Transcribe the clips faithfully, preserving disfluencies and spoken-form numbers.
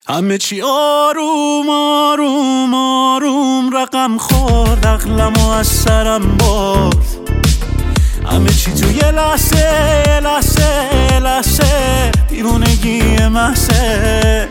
همه چی آروم آروم آروم رقم خورد، عقلمو از سرم برد. همه چی تو یه لحظه یه لحظه یه لحظه دیوونگی محضه.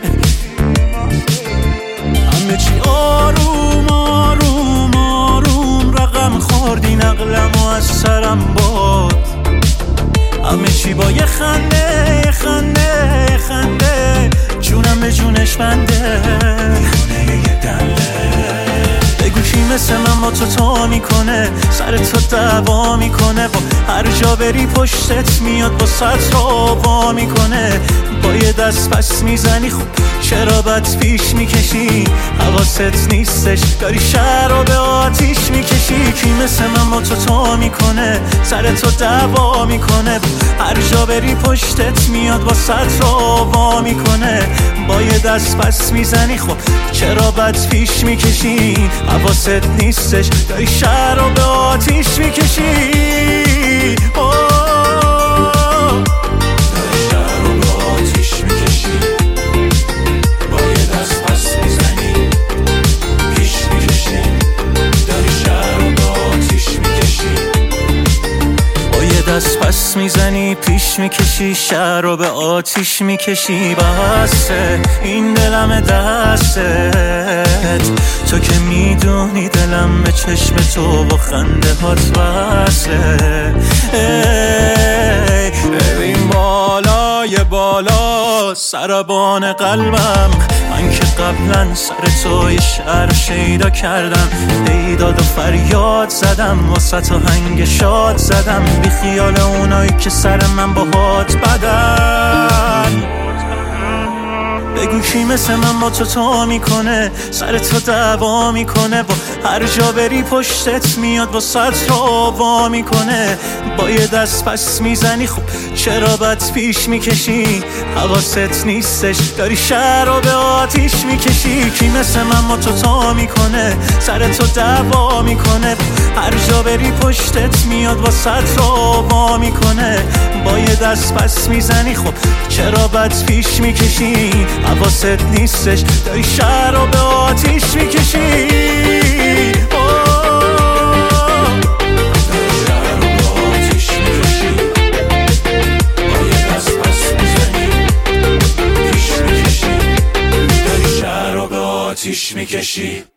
همه چی آروم آروم آروم رقم خورد، این عقلمو از سرم برد. همه چی با یه خنده یه خنده یه خنده جونم به جونش بنده. یه دنده بگو کی مثل من با تو تو میکنه، سر تو دعوا میکنه، با هر جا بری پشتت میاد با ست رو وا میکنه. با یه دست پس میزنی خب چرا بد پیش میکشی، حواست نیستش داری شهر رو به آتیش میکشی. کی مثل من با تو تو میکنه، سر تو دعوا میکنه، هر جا بری پشتت میاد با ست رو وا میکنه. با یه دست پس میزنی خب چرا بد پیش میکشی، حواست نیستش داری شهر رو به آتیش میکشی. دست پس میزنی پیش میکشی، شهر رو به آتیش میکشی. بسه این دلم دستت، تو که میدونی دلم به چشم تو با خنده هات وصله. ببین بالای بالا سربان قلبم، من که قبلا سر تو یه شعر شیدا کردم، بیداد و فریاد زدم، واسه تو هنگ شاد زدم، بی خیال اونایی که سر من با هات بدن. بگو کی مثل من با تو تو میکنه، سر تو دعوا میکنه، با هر جا بری پشتت میاد با ست رو وا میکنه. با یه دست پس میزنی خب چرا بد پیش میکشی، حواست نیستش داری شهر رو به آتیش میکشی. کی مثل من با تو تو میکنه، سر تو دعوا میکنه، هر جا بری پشتت میاد با ست رو وا میکنه. با یه دست پس میزنی خب چرا بد پیش میکشی، حواست نیستش داری شهر رو به آتیش میکشی. آتیش میکشی